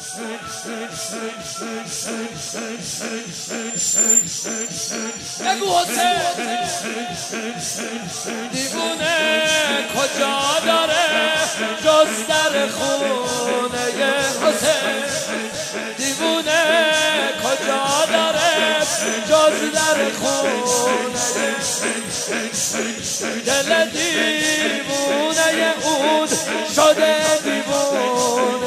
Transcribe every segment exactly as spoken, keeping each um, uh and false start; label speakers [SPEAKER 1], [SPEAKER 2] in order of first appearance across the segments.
[SPEAKER 1] بگو حسین دیوونه کجا داره جز در خونه حسین دیوونه کجا داره جز در خونه دل دیوونه اون شده دیوونه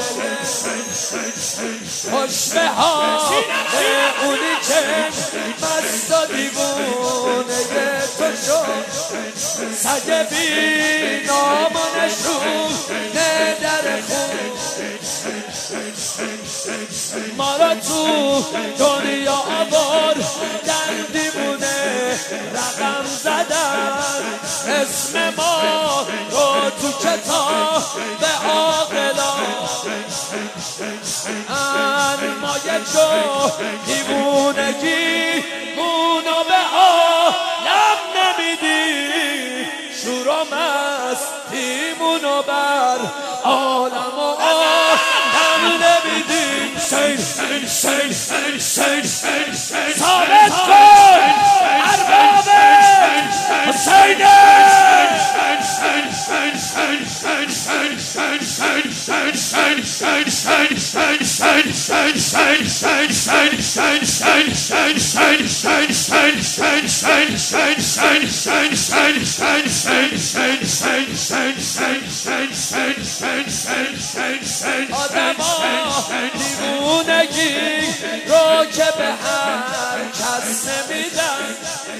[SPEAKER 1] خوش به حال اونی که مست و دیوونه تو شد سگ بی نام و نشونه در خون ما را تو دنیا آوردن دیوونه رقم زدن اسم ما رو تو کتاب عاقلان ما یک جو دیوونگی مونو به عالم نمیدی شور و مستیمونو بر عالم و عالم نمیدی سین سین سین سین سین سین سین ثابت کن ارباب حسین آدما دیوونگی رو که به هر کس نمیدن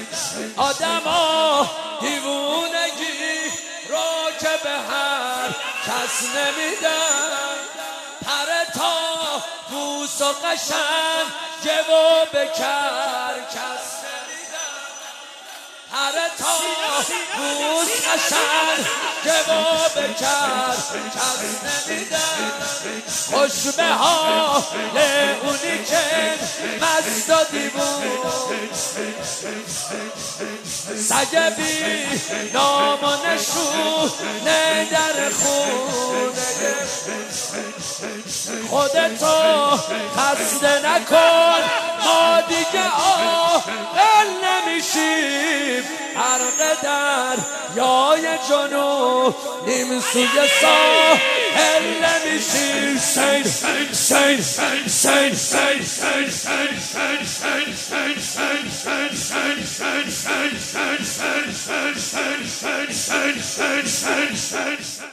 [SPEAKER 1] آدما دیوونگی رو که به هر کس نمیدن پر تا بوس و قشنگ جبو بکر کس نمیدن پر تا بوس قشنگ جبو بکر کس نمیدن خوش به حال اونی که مست و دیوون سگ بی نام و نشونه در خونه خودتو خسته نکن ما دیگه عاقل نمیشیم غرق در یای جنوب نیم سوی ساحل نمیشیم سین سین سین سین سین سین سین سین سین سین سین سین سین